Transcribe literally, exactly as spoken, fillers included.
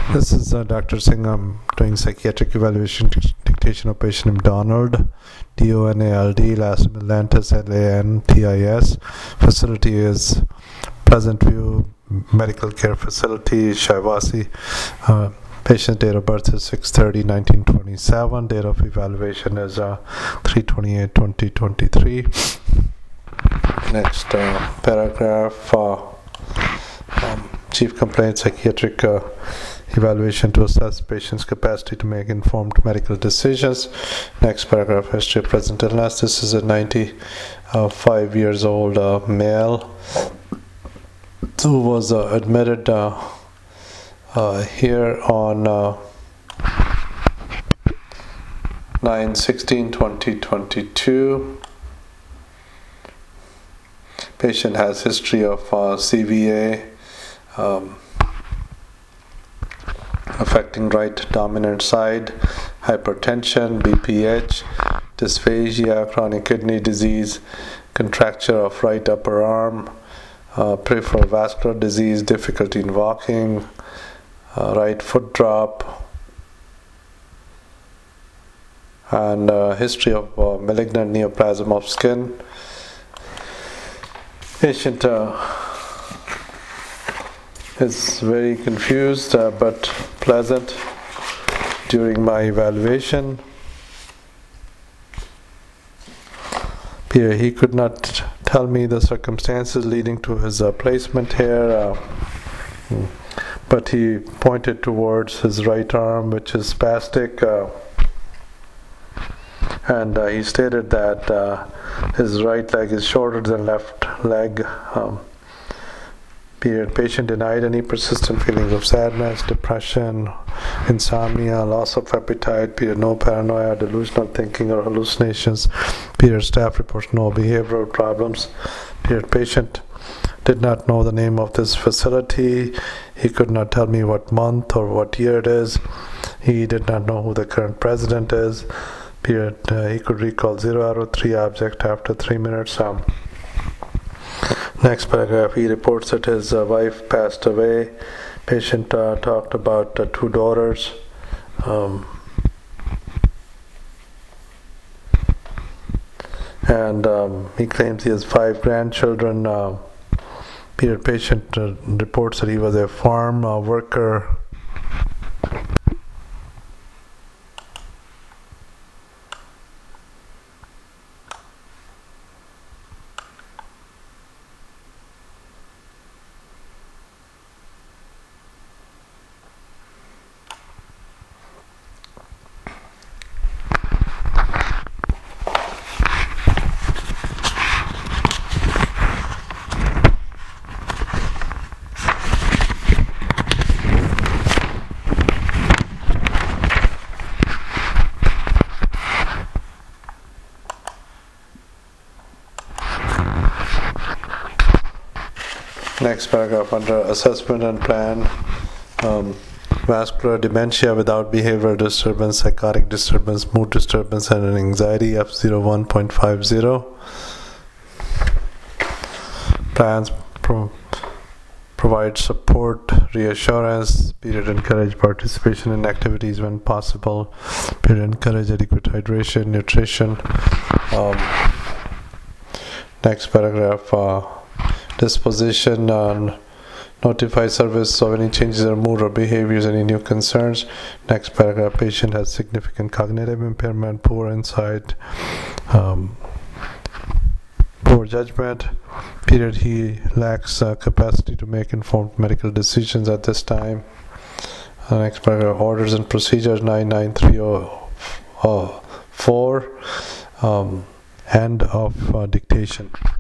This is uh, Doctor Singh. I'm doing psychiatric evaluation dictation of patient named Donald, D O N A L D, last name Lantis, L A N T I S. Facility is Pleasant View Medical Care Facility, Shaivasi. Uh, patient date of birth is six thirty nineteen twenty-seven. Date of evaluation is uh, three twenty-eight twenty twenty-three. Next uh, paragraph. Uh, um, Chief complaint psychiatric uh, evaluation to assess patient's capacity to make informed medical decisions. Next paragraph, history of present illness. This is a ninety-five years old uh, male who was uh, admitted uh, uh, here on uh, nine sixteen twenty twenty-two. Patient has history of uh, C V A um, affecting right dominant side, hypertension, B P H, dysphagia, chronic kidney disease, contracture of right upper arm, uh, peripheral vascular disease, difficulty in walking, uh, right foot drop, and uh, history of uh, malignant neoplasm of skin. Patient uh, is very confused uh, but pleasant during my evaluation. Here he could not tell me the circumstances leading to his uh, placement here, uh, but he pointed towards his right arm, which is spastic, uh, and uh, he stated that uh, his right leg is shorter than left leg. Um, period. Patient denied any persistent feelings of sadness, depression, insomnia, loss of appetite. Period. No paranoia, delusional thinking, or hallucinations. Period. Staff reports no behavioral problems. Period. Patient did not know the name of this facility. He could not tell me what month or what year it is. He did not know who the current president is. Period. Uh, he could recall zero out of three objects after three minutes. Um, next paragraph, he reports that his uh, wife passed away. Patient uh, talked about uh, two daughters. Um, and um, he claims he has five grandchildren. Uh, period. Patient uh, reports that he was a farm uh, worker. Next paragraph, under assessment and plan, um, vascular dementia without behavioral disturbance, psychotic disturbance, mood disturbance, and an anxiety, F zero one point five zero. Plans pro- provide support, reassurance, period, encourage participation in activities when possible, period, encourage adequate hydration, nutrition. Um, next paragraph, uh, disposition, uh, notify service of any changes in mood or behaviors, any new concerns. Next paragraph, patient has significant cognitive impairment, poor insight, um, poor judgment. Period. He lacks uh, capacity to make informed medical decisions at this time. Uh, next paragraph, orders and procedures nine nine three oh four, um, end of uh, dictation.